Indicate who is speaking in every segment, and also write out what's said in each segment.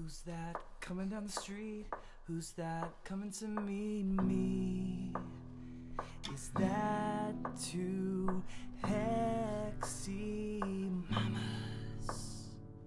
Speaker 1: Who's that coming down the street? Who's that coming to me? Me. Is that two Hexy Mamas?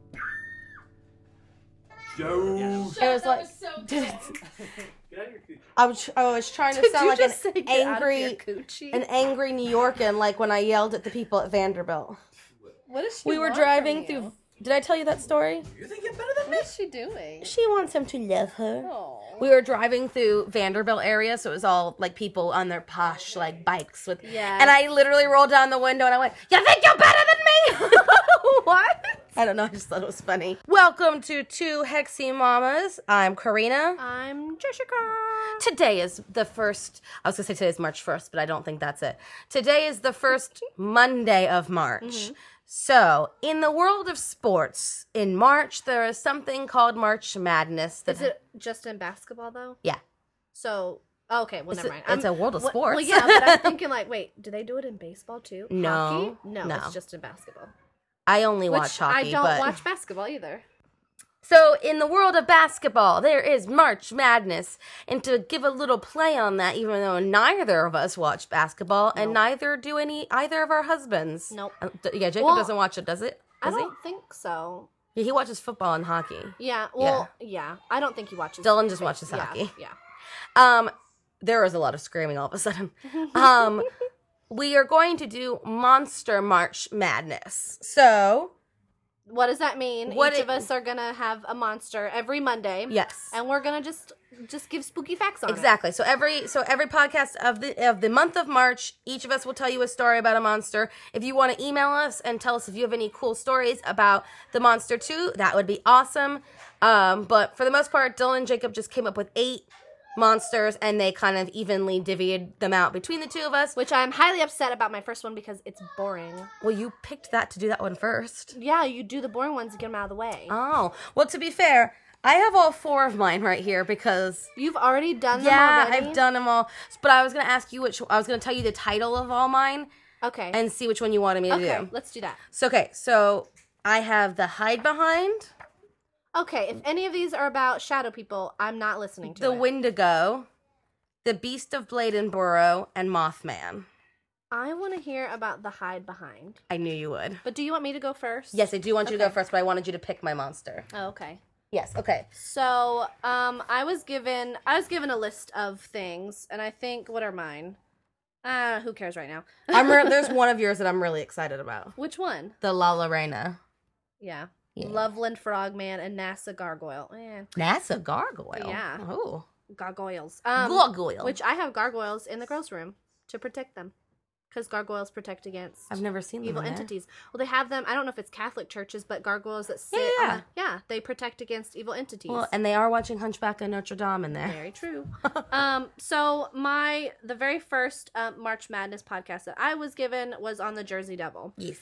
Speaker 2: Joe.
Speaker 3: It was like
Speaker 4: so
Speaker 2: Get out of your coochie.
Speaker 3: I was trying to
Speaker 4: Did
Speaker 3: sound
Speaker 4: you
Speaker 3: like
Speaker 4: just say get out of your
Speaker 3: an angry New Yorkan, like when I yelled at the people at Vanderbilt.
Speaker 4: What is she?
Speaker 3: We were driving through. Did I tell you that story?
Speaker 1: You think you're better than me?
Speaker 4: What is she doing?
Speaker 3: She wants him to love her.
Speaker 4: Oh.
Speaker 3: We were driving through Vanderbilt area, so it was all like people on their posh like bikes with.
Speaker 4: Yeah.
Speaker 3: And I literally rolled down the window and I went, "You think you're better than me?"
Speaker 4: What?
Speaker 3: I don't know. I just thought it was funny. Welcome to Two Hexy Mamas. I'm Karina.
Speaker 4: I'm Jessica.
Speaker 3: Today is the first. I was gonna say today's March 1st, but I don't think that's it. Today is the first Monday of March.
Speaker 4: Mm-hmm.
Speaker 3: So, in the world of sports, in March there is something called March Madness.
Speaker 4: Is it just in basketball though?
Speaker 3: Yeah.
Speaker 4: So, okay, well, never mind.
Speaker 3: It's a world of sports.
Speaker 4: Well, yeah, but I'm thinking like, wait, do they do it in baseball too?
Speaker 3: No.
Speaker 4: Hockey? No,
Speaker 3: No.
Speaker 4: it's just in basketball.
Speaker 3: I only
Speaker 4: Which
Speaker 3: watch hockey.
Speaker 4: I don't
Speaker 3: but...
Speaker 4: watch basketball either.
Speaker 3: So, in the world of basketball, there is March Madness. And to give a little play on that, even though neither of us watch basketball, and neither do either of our husbands.
Speaker 4: Nope.
Speaker 3: Yeah, Jacob
Speaker 4: Well,
Speaker 3: doesn't watch it, does it?
Speaker 4: I
Speaker 3: Does he?
Speaker 4: don't think so.
Speaker 3: Yeah, he watches football and hockey.
Speaker 4: Yeah, well, yeah. I don't think he watches.
Speaker 3: Dylan just watches
Speaker 4: Yeah,
Speaker 3: hockey.
Speaker 4: Yeah.
Speaker 3: There was a lot of screaming all of a sudden. We are going to do Monster March Madness. So,
Speaker 4: What does that mean?
Speaker 3: What
Speaker 4: Each
Speaker 3: it-
Speaker 4: of us are gonna have a monster every Monday.
Speaker 3: yes.
Speaker 4: And we're gonna just give spooky facts on it.
Speaker 3: Exactly. So every podcast of the month of March, each of us will tell you a story about a monster. If you want to email us and tell us if you have any cool stories about the monster too, that would be awesome. But for the most part, Dylan and Jacob just came up with 8 monsters, and they kind of evenly divvied them out between the two of us.
Speaker 4: Which I'm highly upset about my first one because it's boring.
Speaker 3: Well, you picked that to do that one first.
Speaker 4: Yeah, you do the boring ones to get them out of the way.
Speaker 3: Oh, well, to be fair, I have all 4 of mine right here because
Speaker 4: You've already done them
Speaker 3: yeah,
Speaker 4: already?
Speaker 3: I've done them all. But I was gonna ask you I was gonna tell you the title of all mine
Speaker 4: Okay.
Speaker 3: and see which one you wanted me to
Speaker 4: Okay,
Speaker 3: do.
Speaker 4: let's do that.
Speaker 3: So I have the hide behind,
Speaker 4: Okay, if any of these are about shadow people, I'm not listening to
Speaker 3: the
Speaker 4: it.
Speaker 3: Wendigo, the Beast of Bladenboro, and Mothman.
Speaker 4: I want to hear about the hide behind.
Speaker 3: I knew you would.
Speaker 4: But do you want me to go first?
Speaker 3: Yes, I do want you to go
Speaker 4: Okay.
Speaker 3: first, but I wanted you to pick my monster.
Speaker 4: Oh, okay.
Speaker 3: Yes, okay.
Speaker 4: So, I was given a list of things, and I think, what are mine? Who cares right now?
Speaker 3: There's one of yours that I'm really excited about.
Speaker 4: Which one?
Speaker 3: The La Lorena.
Speaker 4: Yeah.
Speaker 3: Yeah.
Speaker 4: Loveland Frogman and NASA Gargoyle.
Speaker 3: NASA Gargoyle.
Speaker 4: Yeah.
Speaker 3: Oh.
Speaker 4: Gargoyles.
Speaker 3: Gargoyle.
Speaker 4: Which I have gargoyles in the girls' room to protect them. Because gargoyles protect against
Speaker 3: I've never seen them
Speaker 4: evil
Speaker 3: in there.
Speaker 4: entities. Well, they have them, I don't know if it's Catholic churches, but gargoyles that sit.
Speaker 3: Yeah.
Speaker 4: They protect against evil entities.
Speaker 3: Well, and they are watching Hunchback of Notre Dame in there.
Speaker 4: Very true. So the very first March Madness podcast that I was given was on the Jersey Devil.
Speaker 3: Yes.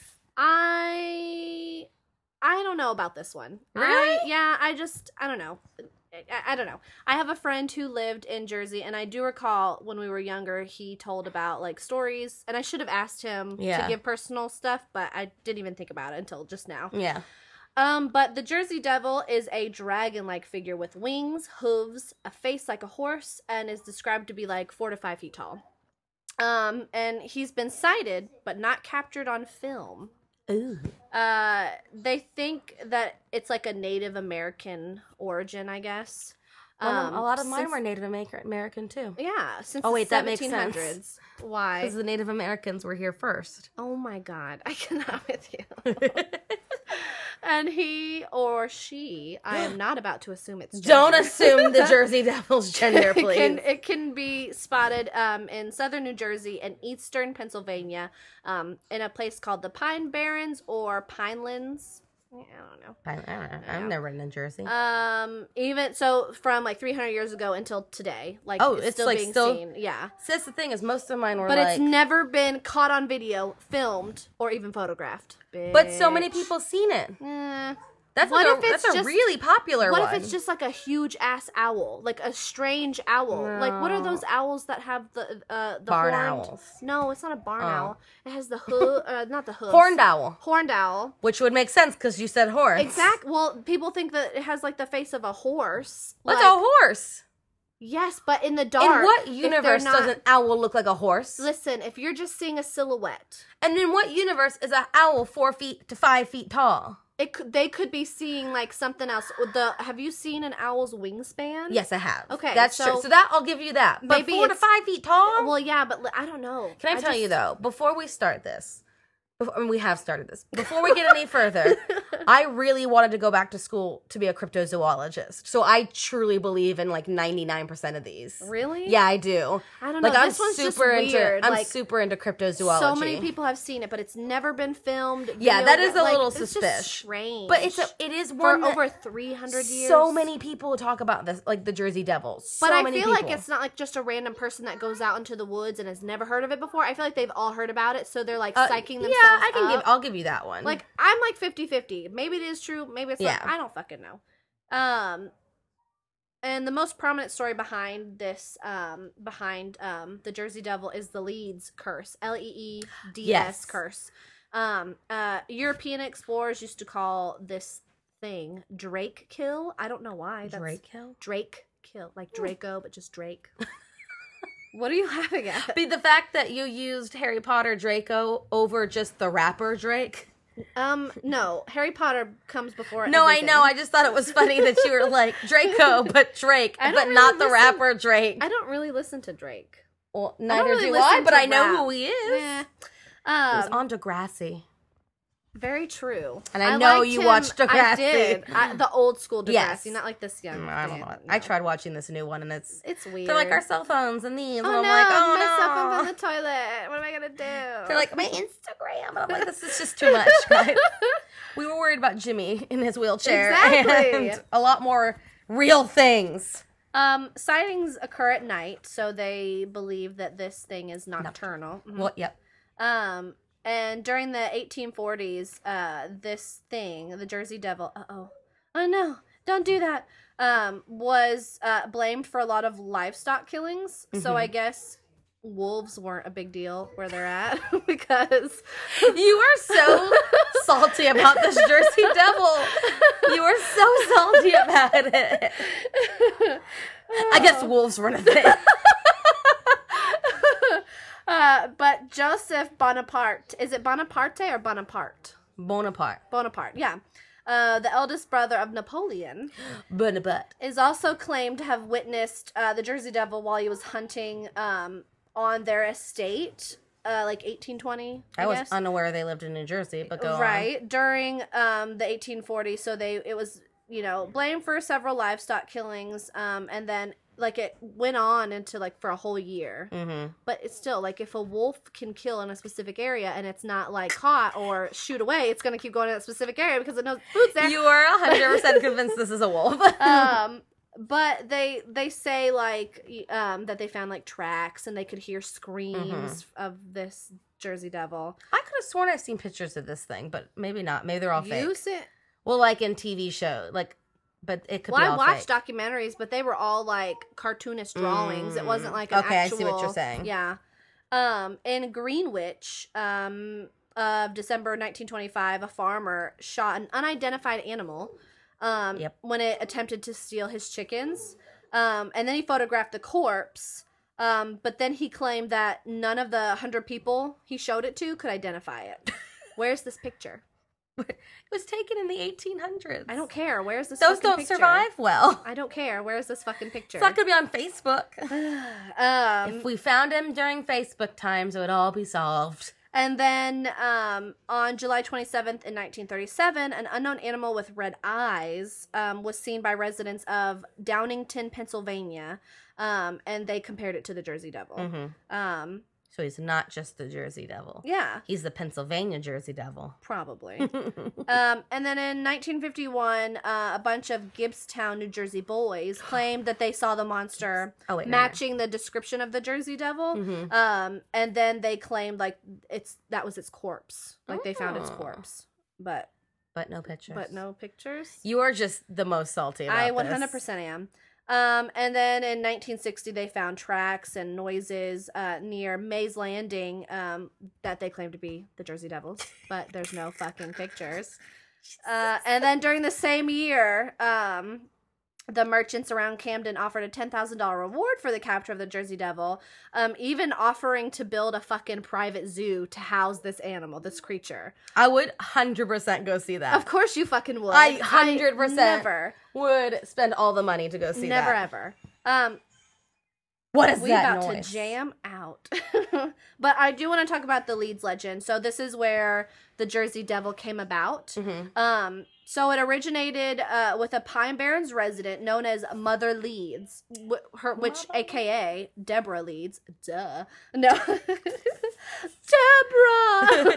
Speaker 4: I don't know about this one.
Speaker 3: Really?
Speaker 4: I don't know. I don't know. I have a friend who lived in Jersey, and I do recall when we were younger, he told about like stories, and I should have asked him to
Speaker 3: Yeah.
Speaker 4: give personal stuff, but I didn't even think about it until just now.
Speaker 3: Yeah.
Speaker 4: But the Jersey Devil is a dragon-like figure with wings, hooves, a face like a horse, and is described to be like 4 to 5 feet tall. And he's been sighted, but not captured on film.
Speaker 3: Ooh.
Speaker 4: They think that it's like a Native American origin, I guess.
Speaker 3: A lot of mine
Speaker 4: since-
Speaker 3: were Native American too.
Speaker 4: Yeah, since
Speaker 3: Oh,
Speaker 4: the
Speaker 3: wait, that makes
Speaker 4: 1700s.
Speaker 3: sense.
Speaker 4: Why?
Speaker 3: Because the Native Americans were here first.
Speaker 4: Oh my God, I cannot with you. And he or she, I am not about to assume it's gender.
Speaker 3: Don't assume the Jersey Devil's gender, please.
Speaker 4: It can be spotted in southern New Jersey and eastern Pennsylvania, in a place called the Pine Barrens or Pinelands. I don't know.
Speaker 3: I don't know. I've never been in Jersey.
Speaker 4: Even so, from like 300 years ago until today, like
Speaker 3: it's
Speaker 4: still
Speaker 3: like
Speaker 4: being
Speaker 3: still-
Speaker 4: seen. Yeah,
Speaker 3: So that's the thing is most of mine were
Speaker 4: but
Speaker 3: like...
Speaker 4: it's never been caught on video, filmed, or even photographed.
Speaker 3: But so many
Speaker 4: Bitch.
Speaker 3: people seen it. That's
Speaker 4: What
Speaker 3: like
Speaker 4: if it's
Speaker 3: that's a
Speaker 4: just-
Speaker 3: really popular
Speaker 4: What
Speaker 3: one.
Speaker 4: if it's just like a huge ass owl, like a strange owl? Like what are
Speaker 3: No.
Speaker 4: those owls that have the
Speaker 3: Barn
Speaker 4: horned...
Speaker 3: owls.
Speaker 4: No, it's not a barn
Speaker 3: Oh.
Speaker 4: owl. It has the hood, not the hooves.
Speaker 3: Horned owl,
Speaker 4: Horned owl.
Speaker 3: which would make sense because you said horse.
Speaker 4: Exact. Well, people think that it has like the face of a horse.
Speaker 3: What's
Speaker 4: like,
Speaker 3: a horse?
Speaker 4: Yes, but in the dark.
Speaker 3: In what
Speaker 4: if they're
Speaker 3: universe
Speaker 4: not-
Speaker 3: does an owl look like a horse?
Speaker 4: Listen, if you're just seeing a silhouette,
Speaker 3: And in what universe is an owl 4 feet to 5 feet tall?
Speaker 4: they could be seeing like something else. Have you seen an owl's wingspan?
Speaker 3: Yes, I have.
Speaker 4: Okay,
Speaker 3: that's
Speaker 4: so
Speaker 3: true. So that I'll give you that. But
Speaker 4: maybe
Speaker 3: 4 to
Speaker 4: it's-
Speaker 3: 5 feet tall.
Speaker 4: Well, yeah, but I don't know.
Speaker 3: Can I tell you though? Before we start this, we have started this. Before we get any further, I really wanted to go back to school to be a cryptozoologist. So I truly believe in like 99% of these.
Speaker 4: Really?
Speaker 3: Yeah, I do.
Speaker 4: I don't know.
Speaker 3: Like
Speaker 4: This one's just
Speaker 3: super into.
Speaker 4: weird.
Speaker 3: I'm
Speaker 4: Like,
Speaker 3: super into cryptozoology.
Speaker 4: so many people have seen it, but it's never been filmed.
Speaker 3: Yeah, that is a little
Speaker 4: it's just
Speaker 3: suspicious.
Speaker 4: strange.
Speaker 3: But it is
Speaker 4: for
Speaker 3: one that
Speaker 4: over 300 years.
Speaker 3: so many people talk about this, like the Jersey Devil. So
Speaker 4: But I
Speaker 3: many
Speaker 4: feel like
Speaker 3: people.
Speaker 4: it's not like just a random person that goes out into the woods and has never heard of it before. I feel like they've all heard about it, so they're like psyching themselves up.
Speaker 3: I'll give you that one.
Speaker 4: Like, I'm like 50-50. Maybe it is true, maybe it's not.
Speaker 3: Yeah.
Speaker 4: I don't fucking know. And the most prominent story behind this, the Jersey Devil is the Leeds curse. Leeds
Speaker 3: Yes.
Speaker 4: curse. European explorers used to call this thing Drake Kill. I don't know why. That's
Speaker 3: Drake Hill.
Speaker 4: Drake Kill. Like Draco, but just Drake. What are you laughing at?
Speaker 3: Be the fact that you used Harry Potter Draco over just the rapper Drake.
Speaker 4: No. Harry Potter comes before
Speaker 3: No,
Speaker 4: everything.
Speaker 3: I know. I just thought it was funny that you were like Draco, but Drake,
Speaker 4: I don't
Speaker 3: but
Speaker 4: really
Speaker 3: not the
Speaker 4: listen-
Speaker 3: rapper Drake.
Speaker 4: I don't really listen to Drake.
Speaker 3: Well,
Speaker 4: don't
Speaker 3: neither
Speaker 4: really
Speaker 3: do I,
Speaker 4: listen
Speaker 3: but
Speaker 4: to
Speaker 3: I know
Speaker 4: rap.
Speaker 3: who he is.
Speaker 4: Nah.
Speaker 3: It was on Degrassi.
Speaker 4: Very true.
Speaker 3: And I know
Speaker 4: liked
Speaker 3: you
Speaker 4: him.
Speaker 3: watched Degrassi.
Speaker 4: I did. The old school Degrassi,
Speaker 3: Yes.
Speaker 4: not like this young.
Speaker 3: I don't know.
Speaker 4: fan,
Speaker 3: I
Speaker 4: no.
Speaker 3: tried watching this new one, and it's
Speaker 4: Weird.
Speaker 3: they're like our cell phones and these,
Speaker 4: Oh
Speaker 3: and I'm
Speaker 4: no,
Speaker 3: like, oh
Speaker 4: my cell phone's
Speaker 3: no.
Speaker 4: on the toilet. What am I gonna do?
Speaker 3: They're like my Instagram, and I'm like, this is just too much, guys. We were worried about Jimmy in his wheelchair,
Speaker 4: Exactly.
Speaker 3: and a lot more real things.
Speaker 4: Sightings occur at night, so they believe that this thing is nocturnal. Mhm.
Speaker 3: Well, yep.
Speaker 4: And during the 1840s, this thing, the Jersey Devil, oh no, don't do that, was blamed for a lot of livestock killings. So I guess wolves weren't a big deal where they're at because
Speaker 3: You are so salty about this Jersey Devil. You are so salty about it. I guess wolves weren't a thing.
Speaker 4: but Joseph Bonaparte, is it Bonaparte or Bonaparte?
Speaker 3: Bonaparte.
Speaker 4: Bonaparte, yeah. The eldest brother of Napoleon
Speaker 3: Bonaparte.
Speaker 4: is also claimed to have witnessed the Jersey Devil while he was hunting on their estate, like 1820.
Speaker 3: I was
Speaker 4: guess.
Speaker 3: unaware they lived in New Jersey, but go on.
Speaker 4: Right during the 1840s. So it was blamed for several livestock killings, and then like it went on into like for a whole year.
Speaker 3: Mm-hmm.
Speaker 4: But it's still like if a wolf can kill in a specific area and it's not like caught or shoot away, it's gonna keep going to that specific area because it knows food's there.
Speaker 3: You are 100% convinced this is a wolf.
Speaker 4: But they say like that they found like tracks and they could hear screams of this Jersey Devil.
Speaker 3: I could have sworn I've seen pictures of this thing, but maybe not. Maybe they're all fake.
Speaker 4: You see?
Speaker 3: Well, like in TV show, like, but it could
Speaker 4: Well,
Speaker 3: be
Speaker 4: I
Speaker 3: all
Speaker 4: watched
Speaker 3: fake.
Speaker 4: documentaries, but they were all like cartoonist drawings. It wasn't like an
Speaker 3: Okay, I
Speaker 4: actual.
Speaker 3: see what you're saying.
Speaker 4: Yeah. In Greenwich, of December 1925, a farmer shot an unidentified animal. When it attempted to steal his chickens, and then he photographed the corpse. But then he claimed that none of the 100 people he showed it to could identify it. Where's this picture?
Speaker 3: It was taken in the 1800s.
Speaker 4: I don't care. Where's this?
Speaker 3: Those
Speaker 4: fucking
Speaker 3: don't
Speaker 4: picture?
Speaker 3: survive well.
Speaker 4: I don't care. Where's this fucking picture?
Speaker 3: It's not going to be on Facebook. If we found him during Facebook times, it would all be solved.
Speaker 4: And then on July 27th in 1937, an unknown animal with red eyes was seen by residents of Downingtown, Pennsylvania, and they compared it to the Jersey Devil.
Speaker 3: Mm-hmm. So he's not just the Jersey Devil.
Speaker 4: Yeah,
Speaker 3: He's the Pennsylvania Jersey Devil.
Speaker 4: probably. And then in 1951, a bunch of Gibbstown, New Jersey boys claimed that they saw the monster matching the description of the Jersey Devil.
Speaker 3: Mm-hmm.
Speaker 4: And then they claimed like that was its corpse. Like they found its corpse. But
Speaker 3: But no pictures.
Speaker 4: but no pictures.
Speaker 3: You are just the most salty about
Speaker 4: I
Speaker 3: this.
Speaker 4: 100% am. And then in 1960, they found tracks and noises near Mays Landing that they claim to be the Jersey Devils, but there's no fucking pictures. And then during the same year, the merchants around Camden offered a $10,000 reward for the capture of the Jersey Devil, even offering to build a fucking private zoo to house this animal, this creature.
Speaker 3: I would 100% go see that.
Speaker 4: Of course you fucking would.
Speaker 3: I 100%
Speaker 4: never
Speaker 3: would spend all the money to go see
Speaker 4: never
Speaker 3: that.
Speaker 4: ever.
Speaker 3: What is
Speaker 4: We
Speaker 3: that
Speaker 4: about
Speaker 3: noise?
Speaker 4: to jam out. But I do want to talk about the Leeds legend. So this is where the Jersey Devil came about.
Speaker 3: Mm-hmm.
Speaker 4: So it originated with a Pine Barrens resident known as Mother Leeds, which AKA Deborah Leeds. Duh. No. Deborah!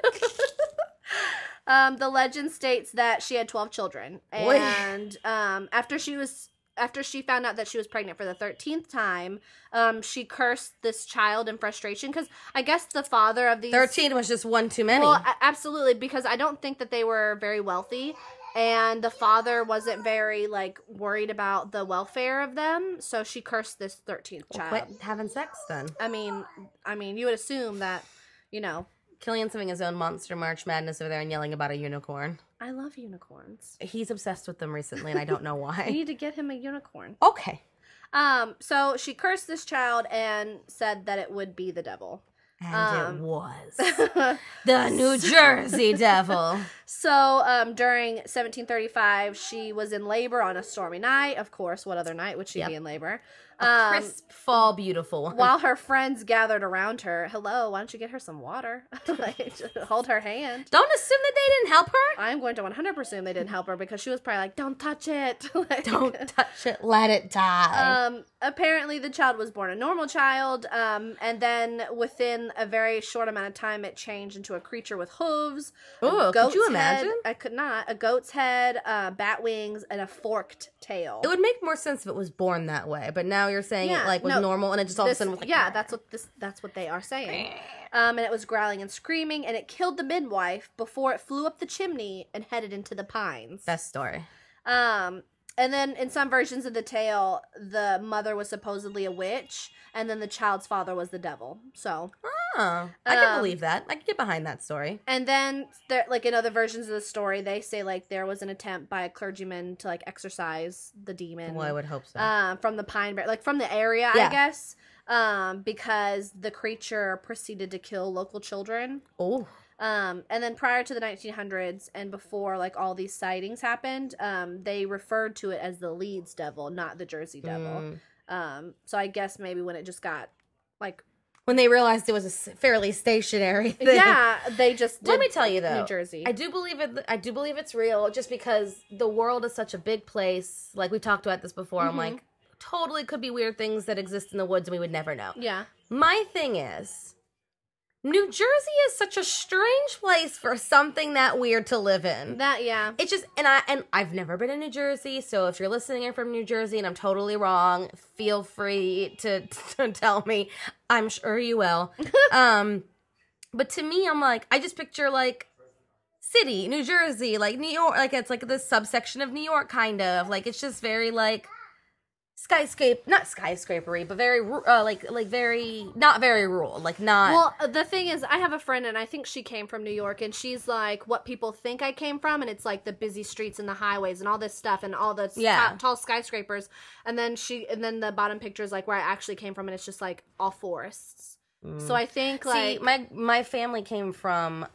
Speaker 4: The legend states that she had 12 children. And after she found out that she was pregnant for the 13th time, she cursed this child in frustration because I guess the father of these
Speaker 3: 13 was just one too many.
Speaker 4: Well, absolutely, because I don't think that they were very wealthy, and the father wasn't very worried about the welfare of them, so she cursed this 13th child.
Speaker 3: Quit having sex then.
Speaker 4: I mean, you would assume that,
Speaker 3: Killian's having his own Monster March Madness over there and yelling about a unicorn.
Speaker 4: I love unicorns.
Speaker 3: He's obsessed with them recently, and I don't know
Speaker 4: I
Speaker 3: why.
Speaker 4: need to get him a unicorn.
Speaker 3: Okay.
Speaker 4: So she cursed this child and said that it would be the devil.
Speaker 3: And it was. The New Jersey Devil.
Speaker 4: So, during 1735, she was in labor on a stormy night. Of course, what other night would she be in labor?
Speaker 3: Crisp fall beautiful one.
Speaker 4: While her friends gathered around her. Hello, why don't you get her some water? Just hold her hand.
Speaker 3: Don't assume that they didn't help her.
Speaker 4: I'm going to 100% assume they didn't help her because she was probably like, don't touch it.
Speaker 3: Don't touch it, let it die.
Speaker 4: Apparently the child was born a normal child, and then within a very short amount of time it changed into a creature with hooves.
Speaker 3: Ooh, could you imagine?
Speaker 4: I could not. A goat's head, bat wings, and a forked tail.
Speaker 3: It would make more sense if it was born that way, but now you're saying it was normal and it just all of a sudden was like...
Speaker 4: Yeah, that's what they are saying. And it was growling and screaming, and it killed the midwife before it flew up the chimney and headed into the pines.
Speaker 3: Best story.
Speaker 4: And then in some versions of the tale, the mother was supposedly a witch, and then the child's father was the devil. So,
Speaker 3: I can believe that. I can get behind that story.
Speaker 4: and then there, in other versions of the story, they say there was an attempt by a clergyman to exorcise the demon.
Speaker 3: Well, I would hope so.
Speaker 4: From the Pine Bear, from the area,
Speaker 3: Yeah.
Speaker 4: I guess. Because the creature proceeded to kill local children.
Speaker 3: Oh.
Speaker 4: And then prior to the 1900s and before all these sightings happened, they referred to it as the Leeds Devil, not the Jersey Devil. So I guess maybe when it just got
Speaker 3: when they realized it was a fairly stationary thing.
Speaker 4: yeah, they just did
Speaker 3: Let me tell you though,
Speaker 4: New Jersey.
Speaker 3: I do believe it. I do believe it's real, just because the world is such a big place. Like we talked about this before. I'm like, totally could be weird things that exist in the woods and we would never know.
Speaker 4: Yeah.
Speaker 3: My thing is, New Jersey is such a strange place for something that weird to live in.
Speaker 4: It's
Speaker 3: just, and I've never been in New Jersey, so if you're listening and from New Jersey and I'm totally wrong, feel free to tell me. I'm sure you will. But to me, I'm like, I just picture city, New Jersey, New York, it's this subsection of New York, kind of. It's just very not skyscrapery, but very very not very rural, not.
Speaker 4: Well, the thing is, I have a friend, and I think she came from New York, and she's what people think I came from, and it's the busy streets and the highways and all this stuff and all the tall skyscrapers, and then the bottom picture is where I actually came from, and it's just all forests. So I think
Speaker 3: See, my family came from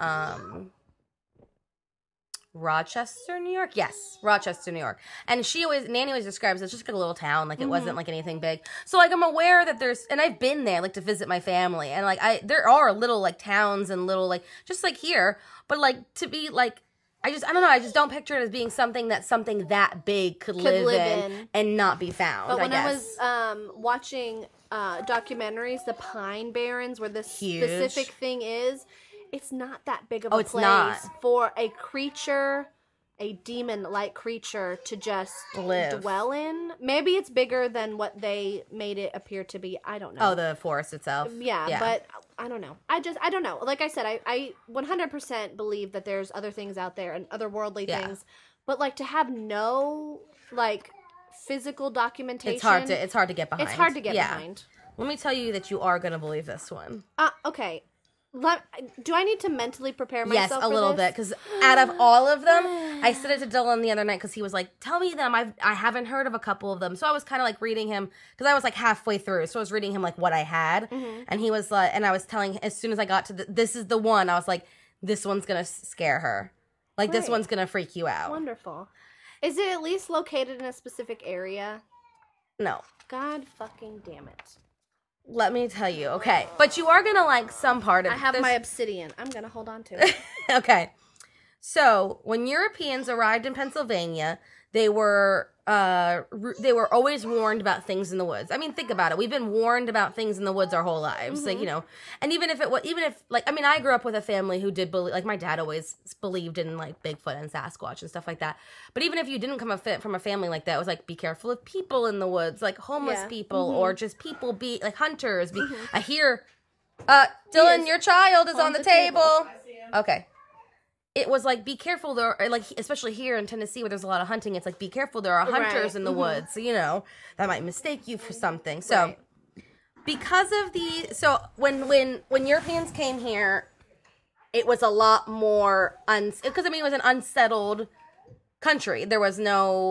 Speaker 3: Rochester, New York? Yes, Rochester, New York. And Nanny always describes it as just a little town, it wasn't anything big. So I'm aware that and I've been there to visit my family, and there are little towns and little just here, but to be I don't know, I just don't picture it as being something that big could live in and not be found.
Speaker 4: But when I was watching documentaries, the Pine Barrens, where this specific thing is, it's not that big of a place for a creature, a demon-like creature, to just dwell in. Maybe it's bigger than what they made it appear to be. I don't know.
Speaker 3: Oh, the forest itself?
Speaker 4: Yeah, but I don't know. I don't know. Like I said, I 100% believe that there's other things out there and otherworldly things, but like to have no like physical documentation,
Speaker 3: It's hard to get behind.
Speaker 4: It's hard to get behind.
Speaker 3: Let me tell you that you are going to believe this one.
Speaker 4: Okay. Do I need to mentally prepare myself?
Speaker 3: Yes, a little bit, because out of all of them, I said it to Dylan the other night because he was like, "Tell me them. I haven't heard of a couple of them." So I was kind of like reading him because I was like halfway through, so I was reading him like what I had, and he was like, and I was telling as soon as I got to this is the one, I was like, "This one's gonna scare her, like this one's gonna freak you out."
Speaker 4: Wonderful. Is it at least located in a specific area?
Speaker 3: No.
Speaker 4: God fucking damn it.
Speaker 3: Let me tell you, okay. But you are going to like some part of it.
Speaker 4: I have my obsidian. I'm going to hold on to it.
Speaker 3: Okay. So, when Europeans arrived in Pennsylvania, they were always warned about things in the woods. I mean, think about it. We've been warned about things in the woods our whole lives. Like, you know, and even if I grew up with a family who did believe, like my dad always believed in like Bigfoot and Sasquatch and stuff like that. But even if you didn't come from a family like that, it was like, be careful of people in the woods, like homeless people or just people like hunters. I hear, Dylan, your child is on the table. Okay. It was like, be careful, there, like, especially here in Tennessee where there's a lot of hunting, it's like, be careful, there are hunters in the woods, so, you know, that might mistake you for something. So, because of when Europeans came here, it was a lot more, because, it was an unsettled country. There was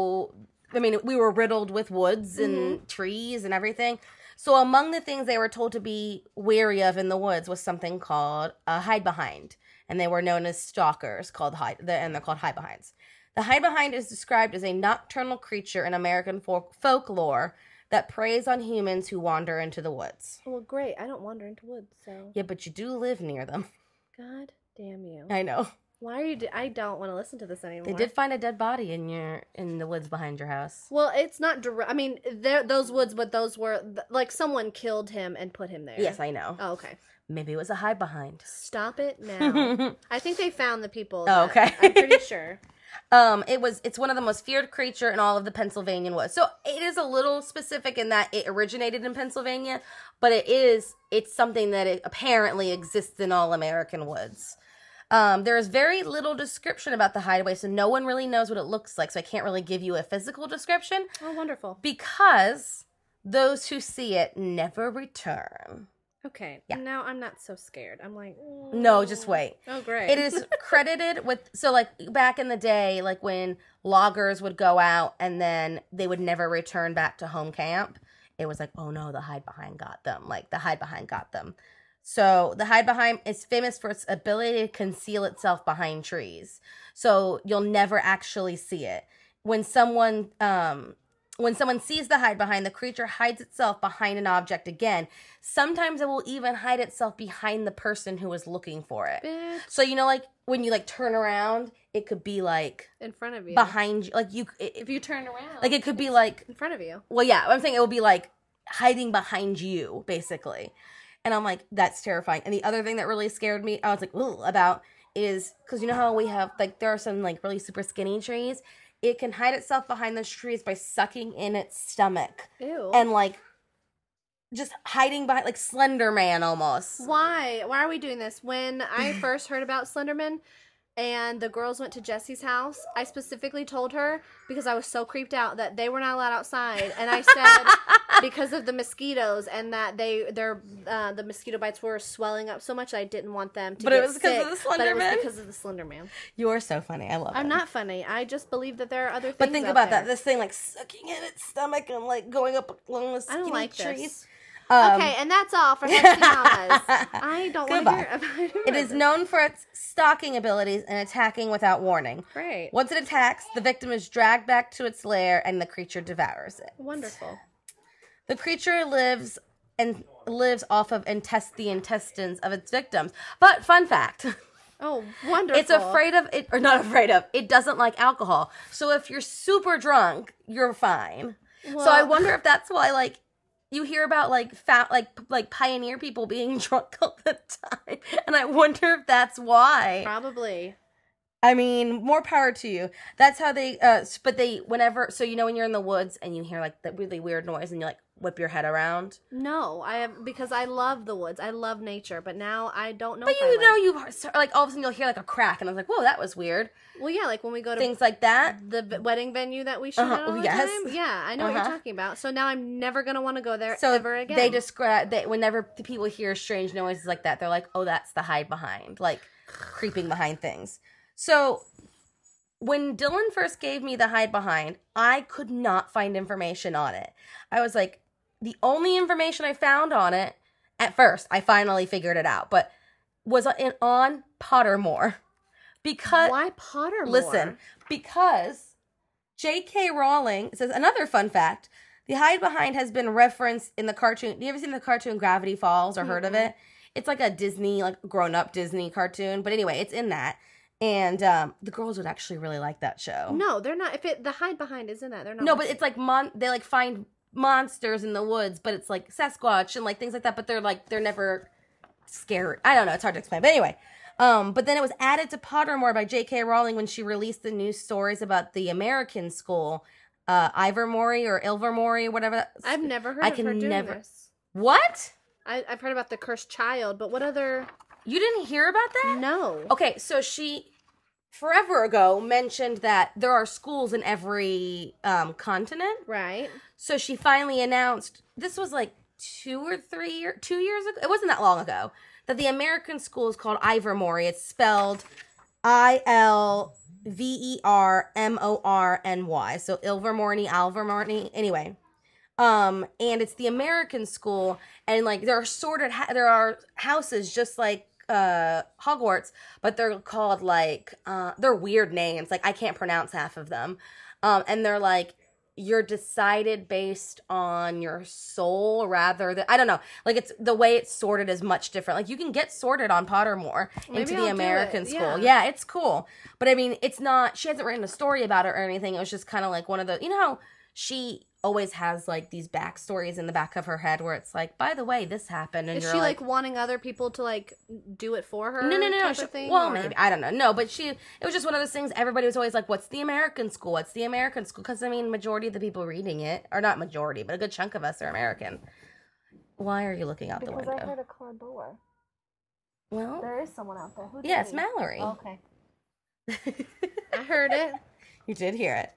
Speaker 3: we were riddled with woods and trees and everything. So, among the things they were told to be wary of in the woods was something called a hide behind. And they were known as stalkers, and they're called hide behinds. The hide behind is described as a nocturnal creature in American folklore that preys on humans who wander into the woods.
Speaker 4: Well, great. I don't wander into woods, so.
Speaker 3: Yeah, but you do live near them.
Speaker 4: God damn you.
Speaker 3: I know.
Speaker 4: Why are you? I don't want to listen to this anymore.
Speaker 3: They did find a dead body in the woods behind your house.
Speaker 4: Well, it's not direct. I mean, those woods, but those were like someone killed him and put him there.
Speaker 3: Yes, I know.
Speaker 4: Oh, okay.
Speaker 3: Maybe it was a hide behind.
Speaker 4: Stop it now. I think they found the people.
Speaker 3: Okay.
Speaker 4: I'm pretty sure.
Speaker 3: It's one of the most feared creature in all of the Pennsylvania woods. So it is a little specific in that it originated in Pennsylvania, but it's something that it apparently exists in all American woods. There is very little description about the hideaway, so no one really knows what it looks like, so I can't really give you a physical description.
Speaker 4: Oh, wonderful.
Speaker 3: Because those who see it never return.
Speaker 4: Okay, now I'm not so scared. I'm like,
Speaker 3: no, just wait.
Speaker 4: Oh, great.
Speaker 3: It is credited with, so like back in the day, like when loggers would go out and then they would never return back to home camp, it was like, oh no, the hide behind got them. Like the hide behind got them. So the hide behind is famous for its ability to conceal itself behind trees. So you'll never actually see it. When someone sees the hide behind, the creature hides itself behind an object again. Sometimes it will even hide itself behind the person who is looking for it.
Speaker 4: Bitch.
Speaker 3: So, you know, like when you like turn around, it could be like
Speaker 4: in front of you,
Speaker 3: behind you. Like
Speaker 4: if you turn around,
Speaker 3: like it could be like
Speaker 4: in front of you.
Speaker 3: Well, yeah, I'm saying it will be like hiding behind you, basically. And I'm like, that's terrifying. And the other thing that really scared me, I was like, ooh, about is because you know how we have like there are some like really super skinny trees. It can hide itself behind those trees by sucking in its stomach.
Speaker 4: Ew.
Speaker 3: And, like, just hiding behind, like, Slender Man almost.
Speaker 4: Why? Why are we doing this? When I first heard about Slenderman and the girls went to Jessie's house, I specifically told her, because I was so creeped out, that they were not allowed outside. And I said, because of the mosquitoes and that the mosquito bites were swelling up so much, I didn't want them to
Speaker 3: get sick. But it was because of the Slender Man?
Speaker 4: But it was because of the Slender Man.
Speaker 3: You are so funny. I love it.
Speaker 4: I'm not funny. I just believe that there are other things
Speaker 3: But think
Speaker 4: out
Speaker 3: about
Speaker 4: there.
Speaker 3: that. This thing, like, sucking in its stomach and, like, going up along the skinny
Speaker 4: I don't like
Speaker 3: trees.
Speaker 4: this. Okay, and that's all for Hefty Mamas. I don't want to hear about it.
Speaker 3: It is known for its stalking abilities and attacking without warning.
Speaker 4: Great.
Speaker 3: Once it attacks, the victim is dragged back to its lair and the creature devours it.
Speaker 4: Wonderful.
Speaker 3: The creature lives off of the intestines of its victims. But fun fact.
Speaker 4: Oh, wonderful.
Speaker 3: It's afraid of it, or not afraid of. It doesn't like alcohol. So if you're super drunk, you're fine.
Speaker 4: Well,
Speaker 3: so I wonder if that's why, like, you hear about like like pioneer people being drunk all the time, and I wonder if that's why.
Speaker 4: Probably.
Speaker 3: I mean, more power to you. That's how they. But they whenever, so you know when you're in the woods and you hear like that really weird noise and you're like, whip your head around?
Speaker 4: No, I have, because I love the woods. I love nature, but now I don't know.
Speaker 3: But
Speaker 4: if I
Speaker 3: you know,
Speaker 4: like-
Speaker 3: you've like all of a sudden you'll hear like a crack, and I was like, whoa, that was weird.
Speaker 4: Well, yeah, like when we go to
Speaker 3: Things like that.
Speaker 4: the wedding venue that we shoot at all the
Speaker 3: yes.
Speaker 4: time. Yeah, I know what you're
Speaker 3: Uh-huh.
Speaker 4: talking about. So now I'm never gonna want to go there
Speaker 3: So
Speaker 4: ever again.
Speaker 3: they describe that whenever the people hear strange noises like that, they're like, oh, that's the hide behind, like creeping behind things. So when Dylan first gave me the hide behind, I could not find information on it. I was like, the only information I found on it, at first, I finally figured it out, but was on Pottermore. Because
Speaker 4: Why Pottermore?
Speaker 3: listen, because J.K. Rowling says another fun fact: the hide behind has been referenced in the cartoon. You ever seen the cartoon Gravity Falls or heard of it? It's like a Disney, like grown up Disney cartoon. But anyway, it's in that, and the girls would actually really like that show.
Speaker 4: No, they're not. If it the hide behind is in that, they're not.
Speaker 3: No, but it's like they like find monsters in the woods, but it's like Sasquatch and like things like that. But they're never scared. I don't know. It's hard to explain. But anyway. But then it was added to Pottermore by J.K. Rowling when she released the new stories about the American school, Ivermorny or Ilvermorny, whatever.
Speaker 4: I've never heard
Speaker 3: I
Speaker 4: of
Speaker 3: can
Speaker 4: her doing
Speaker 3: never-
Speaker 4: this.
Speaker 3: What?
Speaker 4: I've heard about the cursed child, but what other?
Speaker 3: You didn't hear about that?
Speaker 4: No.
Speaker 3: Okay, so she forever ago mentioned that there are schools in every continent.
Speaker 4: Right.
Speaker 3: So she finally announced, this was like 2 years ago. It wasn't that long ago. That the American school is called Ivermorny. It's spelled Ilvermorny. So Alvermorny. Anyway, and it's the American school, and like there are there are houses just like Hogwarts, but they're called like they're weird names. Like I can't pronounce half of them, and they're like. You're decided based on your soul rather than I don't know. Like it's the way it's sorted is much different. Like you can get sorted on Pottermore
Speaker 4: Maybe
Speaker 3: into
Speaker 4: I'll
Speaker 3: the
Speaker 4: do
Speaker 3: American
Speaker 4: it,
Speaker 3: school.
Speaker 4: yeah.
Speaker 3: Yeah, it's cool. But I mean, it's not. She hasn't written a story about it or anything. It was just kind of like one of the. You know how she always has like these backstories in the back of her head where it's like, by the way, this happened, and
Speaker 4: Is
Speaker 3: you're
Speaker 4: she like wanting other people to like do it for her?
Speaker 3: no.
Speaker 4: type of thing,
Speaker 3: Well,
Speaker 4: or-
Speaker 3: maybe I don't know. No, but it was just one of those things. Everybody was always like, "What's the American school? What's the American school?" Because I mean, majority of the people reading it, or not majority, but a good chunk of us are American. Why are you looking out the window?
Speaker 4: a car door.
Speaker 3: Well,
Speaker 4: There is someone out there. Who?
Speaker 3: yeah, it's Mallory.
Speaker 4: Okay. I heard it.
Speaker 3: You did hear it.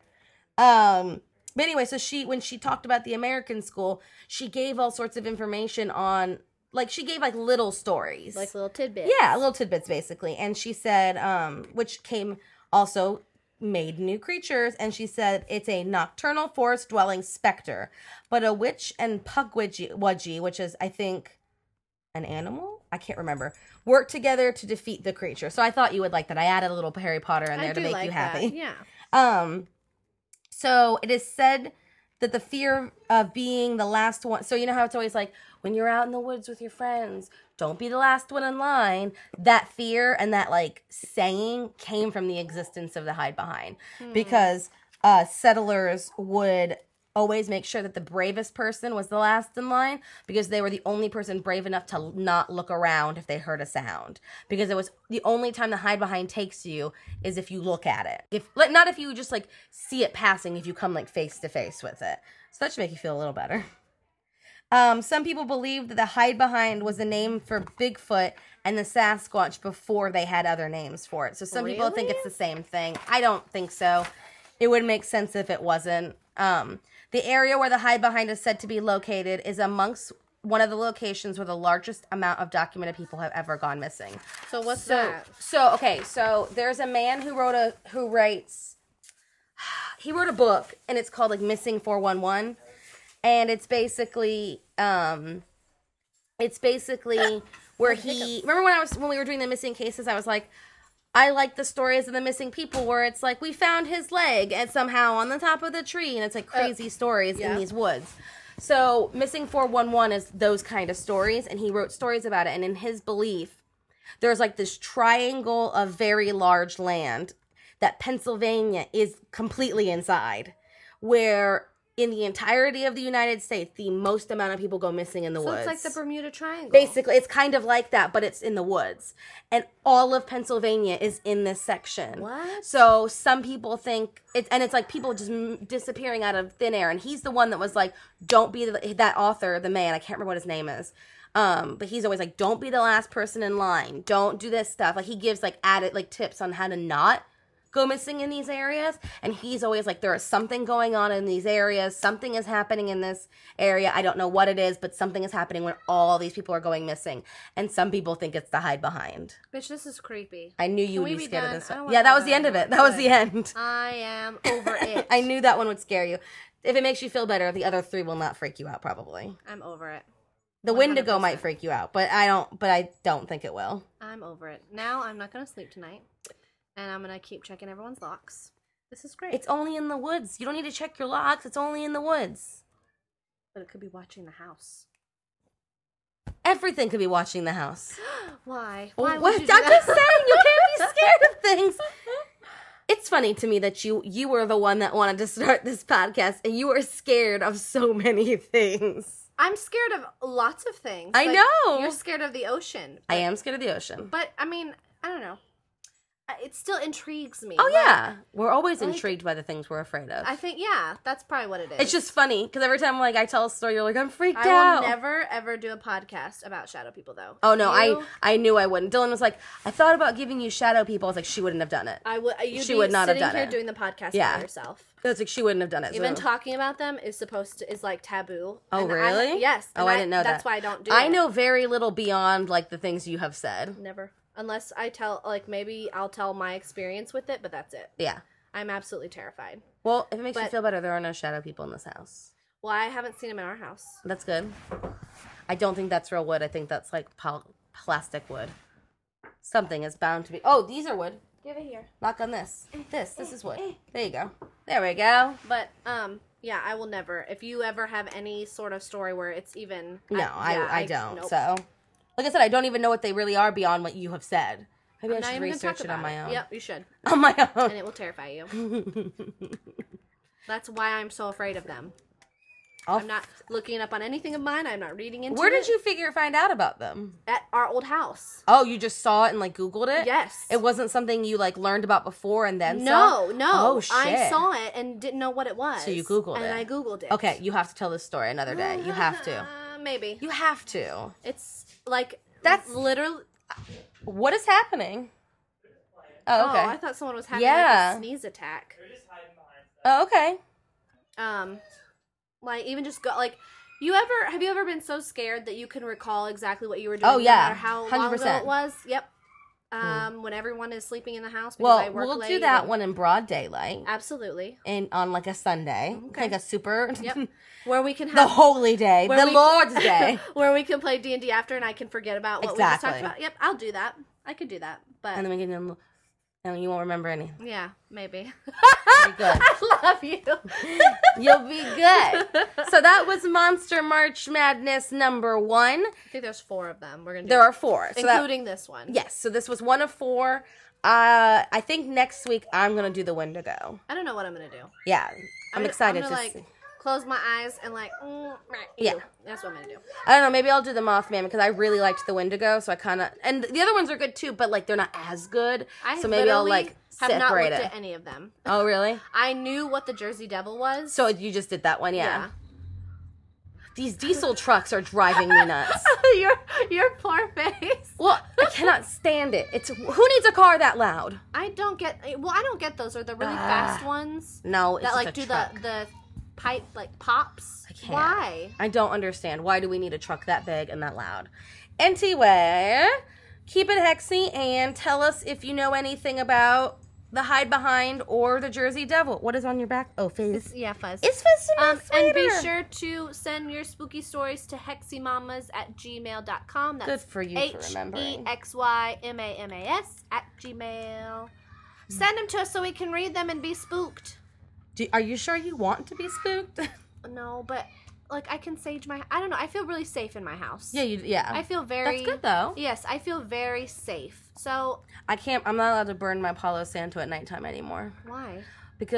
Speaker 3: But anyway, so when she talked about the American school, she gave all sorts of information on, like, she gave like little stories,
Speaker 4: Like little tidbits.
Speaker 3: yeah, little tidbits basically. And she said, which came also made new creatures, and she said it's a nocturnal forest dwelling specter, but a witch and Pugwudgie, which is I think an animal, I can't remember, work together to defeat the creature. So I thought you would like that. I added a little Harry Potter in there
Speaker 4: I
Speaker 3: to
Speaker 4: do
Speaker 3: make
Speaker 4: like
Speaker 3: you happy.
Speaker 4: that. Yeah.
Speaker 3: So it is said that the fear of being the last one. So you know how it's always like when you're out in the woods with your friends, don't be the last one in line. That fear and that like saying came from the existence of the hide behind, because settlers would always make sure that the bravest person was the last in line, because they were the only person brave enough to not look around if they heard a sound, because it was the only time the hide behind takes you is if you look at it, if like not if you just like see it passing, if you come like face to face with it. So that should make you feel a little better. Some people believe that the hide behind was a name for Bigfoot and the Sasquatch before they had other names for it. So some people think
Speaker 4: Really?
Speaker 3: it's the same thing. I don't think so. It would make sense if it wasn't. The area where the hide behind is said to be located is amongst one of the locations where the largest amount of documented people have ever gone missing.
Speaker 4: So what's that?
Speaker 3: So there's a man who wrote a book, and it's called like Missing 411, and it's basically where he remember when we were doing the missing cases, I was like, I like the stories of the missing people where it's like we found his leg and somehow on the top of the tree, and it's like crazy stories in these woods. So Missing 411 is those kind of stories, and he wrote stories about it. And in his belief, there's like this triangle of very large land that Pennsylvania is completely inside, where in the entirety of the United States, the most amount of people go missing in the woods.
Speaker 4: So it's like the Bermuda Triangle.
Speaker 3: Basically, it's kind of like that, but it's in the woods. And all of Pennsylvania is in this section.
Speaker 4: What?
Speaker 3: So some people think, it's like people just disappearing out of thin air. And he's the one that was like, don't be that author, the man, I can't remember what his name is. But he's always like, don't be the last person in line. Don't do this stuff. Like he gives like added like tips on how to not go missing in these areas, and he's always like, there is something going on in these areas, something is happening in this area, I don't know what it is, but something is happening when all these people are going missing, and some people think it's the hide behind.
Speaker 4: Bitch, this is creepy.
Speaker 3: I knew you
Speaker 4: Can
Speaker 3: would
Speaker 4: we
Speaker 3: be
Speaker 4: be
Speaker 3: scared
Speaker 4: done?
Speaker 3: of this
Speaker 4: I don't
Speaker 3: one.
Speaker 4: wanna
Speaker 3: Yeah, that
Speaker 4: go
Speaker 3: was the end of
Speaker 4: there.
Speaker 3: it. That was
Speaker 4: Good.
Speaker 3: the end.
Speaker 4: I am over it.
Speaker 3: I knew that one would scare you. If it makes you feel better, the other three will not freak you out, probably.
Speaker 4: I'm over it.
Speaker 3: The Wendigo
Speaker 4: 100%.
Speaker 3: might freak you out, but I don't think it will.
Speaker 4: I'm over it. Now I'm not going to sleep tonight. And I'm going to keep checking everyone's locks. This is great.
Speaker 3: It's only in the woods. You don't need to check your locks. It's only in the woods.
Speaker 4: But it could be watching the house.
Speaker 3: Everything could be watching the house.
Speaker 4: Why?
Speaker 3: What?
Speaker 4: Why would you do
Speaker 3: I'm
Speaker 4: that?
Speaker 3: just saying, you can't be scared of things. It's funny to me that you were the one that wanted to start this podcast, and you are scared of so many things.
Speaker 4: I'm scared of lots of things.
Speaker 3: I
Speaker 4: Like,
Speaker 3: know.
Speaker 4: You're scared of the ocean.
Speaker 3: I am scared of the ocean.
Speaker 4: But, I mean, I don't know. It still intrigues me.
Speaker 3: Oh,
Speaker 4: Like,
Speaker 3: yeah. We're always
Speaker 4: like-
Speaker 3: intrigued by the things we're afraid of.
Speaker 4: I think, yeah, that's probably what it is.
Speaker 3: It's just funny, because every time I tell a story, you're like, I'm freaked
Speaker 4: I
Speaker 3: out.
Speaker 4: will never, ever do a podcast about shadow people, though.
Speaker 3: Oh, no,
Speaker 4: You-
Speaker 3: I knew I wouldn't. Dylan was like, I thought about giving you shadow people. I was like, she wouldn't have done it.
Speaker 4: I would. You'd
Speaker 3: She
Speaker 4: be
Speaker 3: would not have
Speaker 4: sitting
Speaker 3: done
Speaker 4: here
Speaker 3: it.
Speaker 4: doing the podcast
Speaker 3: Yeah.
Speaker 4: by yourself.
Speaker 3: I was like, she wouldn't have done it.
Speaker 4: Even
Speaker 3: so.
Speaker 4: talking about them is like taboo.
Speaker 3: Oh,
Speaker 4: And
Speaker 3: really?
Speaker 4: Yes.
Speaker 3: Oh,
Speaker 4: and
Speaker 3: I didn't know that.
Speaker 4: That's why I don't do it.
Speaker 3: I know very little beyond, like, the things you have said.
Speaker 4: Never. Unless I tell, like, maybe I'll tell my experience with it, but that's it.
Speaker 3: Yeah.
Speaker 4: I'm absolutely terrified.
Speaker 3: Well, if it makes you
Speaker 4: But-
Speaker 3: feel better, there are no shadow people in this house.
Speaker 4: Well, I haven't seen them in our house.
Speaker 3: That's good. I don't think that's real wood. I think that's like plastic wood. Something is bound to be. Oh, these are wood.
Speaker 4: Give it here.
Speaker 3: Knock on this. This is wood. There you go. There we go.
Speaker 4: But, yeah, I will never. If you ever have any sort of story where it's even...
Speaker 3: No, I don't.
Speaker 4: Nope.
Speaker 3: So, like I said, I don't even know what they really are beyond what you have said. Maybe
Speaker 4: I'm
Speaker 3: I
Speaker 4: not
Speaker 3: should
Speaker 4: even gonna talk
Speaker 3: research it on
Speaker 4: about
Speaker 3: my own.
Speaker 4: Yep, you should.
Speaker 3: On my own.
Speaker 4: And it will terrify you. That's why I'm so afraid of them. I'm not looking up on anything of mine. I'm not reading into
Speaker 3: Where
Speaker 4: it.
Speaker 3: did you find out about them?
Speaker 4: At our old house.
Speaker 3: Oh, you just saw it and like Googled it?
Speaker 4: Yes.
Speaker 3: It wasn't something you like learned about before and then saw?
Speaker 4: No.
Speaker 3: Oh, shit.
Speaker 4: I saw it and didn't know what it was.
Speaker 3: So you Googled it.
Speaker 4: And I Googled it.
Speaker 3: Okay, you have to tell this story another day. You have to.
Speaker 4: Maybe.
Speaker 3: You have to.
Speaker 4: It's like...
Speaker 3: That's-
Speaker 4: literally...
Speaker 3: What is happening? Oh, okay.
Speaker 4: Oh, I thought someone was having
Speaker 3: Yeah.
Speaker 4: like a sneeze attack.
Speaker 3: Oh, okay.
Speaker 4: Like even just go like... Have you ever been so scared that you can recall exactly what you were doing?
Speaker 3: Oh, yeah.
Speaker 4: No matter how long ago
Speaker 3: 100%.
Speaker 4: it was? Yep. When everyone is sleeping in the house because
Speaker 3: Well,
Speaker 4: I work
Speaker 3: we'll
Speaker 4: late
Speaker 3: do that
Speaker 4: and-
Speaker 3: one in broad daylight
Speaker 4: Absolutely.
Speaker 3: and on like a Sunday,
Speaker 4: Okay.
Speaker 3: like a super,
Speaker 4: Yep. Where we can have
Speaker 3: the holy day,
Speaker 4: where
Speaker 3: the
Speaker 4: we-
Speaker 3: Lord's day.
Speaker 4: where we can play D&D after and I can forget about what we just talked
Speaker 3: Exactly.
Speaker 4: about. Yep, I'll do that. I could do that. But
Speaker 3: And then we can, and you won't remember anything.
Speaker 4: yeah, maybe.
Speaker 3: Be good.
Speaker 4: I love you.
Speaker 3: You'll be good. So that was Monster March Madness number 1.
Speaker 4: I think there's 4 of them. We're gonna do
Speaker 3: There are 4. So that,
Speaker 4: including this one.
Speaker 3: yes, so this was one of 4. I think next week I'm gonna do the Wendigo.
Speaker 4: I don't know what I'm gonna do.
Speaker 3: Yeah, I'm excited
Speaker 4: I'm
Speaker 3: to
Speaker 4: gonna,
Speaker 3: see.
Speaker 4: close my eyes and like
Speaker 3: Yeah.
Speaker 4: that's what I'm gonna do.
Speaker 3: I don't know, maybe I'll do the Mothman because I really liked the Wendigo, so I kind of, and the other ones are good too, but like they're not as good.
Speaker 4: I
Speaker 3: So maybe I'll
Speaker 4: literally
Speaker 3: like
Speaker 4: have not
Speaker 3: separate
Speaker 4: looked
Speaker 3: it.
Speaker 4: at any of them.
Speaker 3: Oh, really?
Speaker 4: I knew what the Jersey Devil was.
Speaker 3: So you just did that one, yeah. These diesel trucks are driving me nuts.
Speaker 4: your poor face.
Speaker 3: Well, I cannot stand it. It's who needs a car that loud?
Speaker 4: I don't get those. Are the really fast ones
Speaker 3: No, it's
Speaker 4: that
Speaker 3: just
Speaker 4: like
Speaker 3: a
Speaker 4: do
Speaker 3: truck.
Speaker 4: the pipe like pops?
Speaker 3: I can't.
Speaker 4: Why?
Speaker 3: I don't understand. Why do we need a truck that big and that loud? Anyway, keep it hexy and tell us if you know anything about the Hide Behind or the Jersey Devil. What is on your back? Oh, Fizz.
Speaker 4: Yeah, fuzz.
Speaker 3: It's Fizz
Speaker 4: And be sure to send your spooky stories to hexymamas@gmail.com. That's
Speaker 3: Good for you for remembering.
Speaker 4: HEXYMAMAS@gmail. Send them to us so we can read them and be spooked.
Speaker 3: Are you sure you want to be spooked?
Speaker 4: No, but like I can sage my. I don't know. I feel really safe in my house.
Speaker 3: Yeah.
Speaker 4: I feel very.
Speaker 3: That's good though.
Speaker 4: Yes, I feel very safe. So
Speaker 3: I'm not allowed to burn my Palo Santo at nighttime anymore
Speaker 4: why?
Speaker 3: because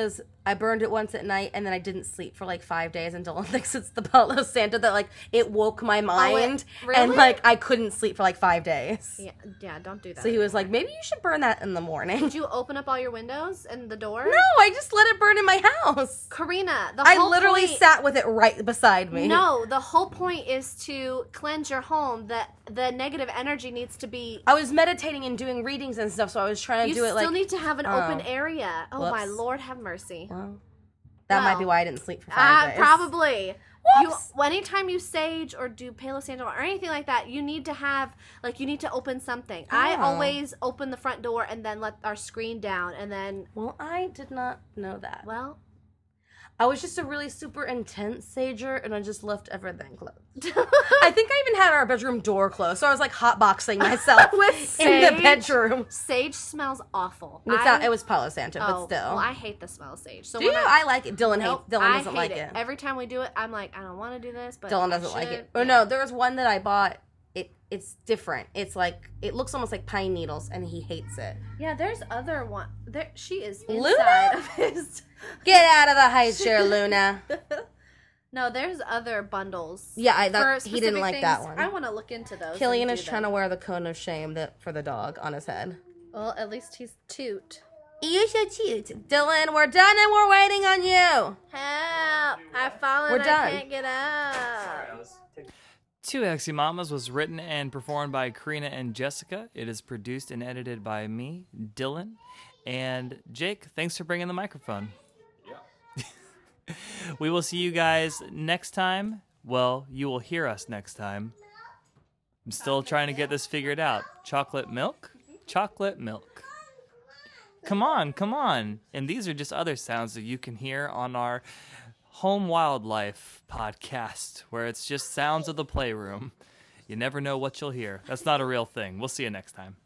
Speaker 3: I burned it once at night, and then I didn't sleep for like 5 days, and Dylan thinks it's the Palo Santo that like it woke my mind,
Speaker 4: really?
Speaker 3: and like I couldn't sleep for like 5 days.
Speaker 4: Yeah, don't do that.
Speaker 3: So he was like, maybe you should burn that in the morning.
Speaker 4: Did you open up all your windows and the door?
Speaker 3: No, I just let it burn in my house.
Speaker 4: Karina,
Speaker 3: I literally sat with it right beside me.
Speaker 4: No, the whole point is to cleanse your home. That the negative energy needs to be.
Speaker 3: I was meditating and doing readings and stuff, so I was trying to do it like.
Speaker 4: You still need to have an open area. Oh,
Speaker 3: Whoops.
Speaker 4: my Lord, have mercy.
Speaker 3: Well, that might be why I didn't sleep for 5 days.
Speaker 4: Probably.
Speaker 3: Whoops.
Speaker 4: Anytime you sage or do Palo Santo or anything like that, you need to have, like, you need to open something. I always open the front door and then let our screen down and then.
Speaker 3: Well, I did not know that.
Speaker 4: Well.
Speaker 3: I was just a really super intense sager, and I just left everything closed. I think I even had our bedroom door closed, so I was like hotboxing myself
Speaker 4: With
Speaker 3: in the
Speaker 4: sage?
Speaker 3: bedroom.
Speaker 4: Sage smells awful.
Speaker 3: It was Palo Santo, but
Speaker 4: Oh,
Speaker 3: still.
Speaker 4: well, I hate the smell of sage. So
Speaker 3: Do you? I like it. Dylan
Speaker 4: Nope,
Speaker 3: Dylan
Speaker 4: I
Speaker 3: doesn't
Speaker 4: hate
Speaker 3: like
Speaker 4: it.
Speaker 3: it.
Speaker 4: Every time we do it, I'm like, I don't want to do this, but
Speaker 3: Dylan
Speaker 4: I
Speaker 3: doesn't like
Speaker 4: should.
Speaker 3: it. Oh no, there was one that I bought. It's different. It's like it looks almost like pine needles, and he hates it.
Speaker 4: Yeah, there's other one. There, she is inside
Speaker 3: Luna?
Speaker 4: of his.
Speaker 3: Get out of the high chair, Luna.
Speaker 4: No, there's other bundles.
Speaker 3: Yeah,
Speaker 4: for
Speaker 3: he didn't
Speaker 4: specific
Speaker 3: like that
Speaker 4: things.
Speaker 3: one.
Speaker 4: I want to look into those.
Speaker 3: Killian is trying to wear the cone of shame for the dog on his head.
Speaker 4: Well, at least he's toot.
Speaker 3: You're so cute. Dylan, we're done and we're waiting on you.
Speaker 4: Help! I've fallen.
Speaker 3: We're done.
Speaker 4: I can't get up.
Speaker 1: Two Exy Mamas was written and performed by Karina and Jessica. It is produced and edited by me, Dylan, and Jake. Thanks for bringing the microphone. Yeah. We will see you guys next time. Well, you will hear us next time. I'm still trying to get this figured out. Chocolate milk? Chocolate milk. Come on, come on. And these are just other sounds that you can hear on our Home Wildlife podcast, where it's just sounds of the playroom. You never know what you'll hear. That's not a real thing. We'll see you next time.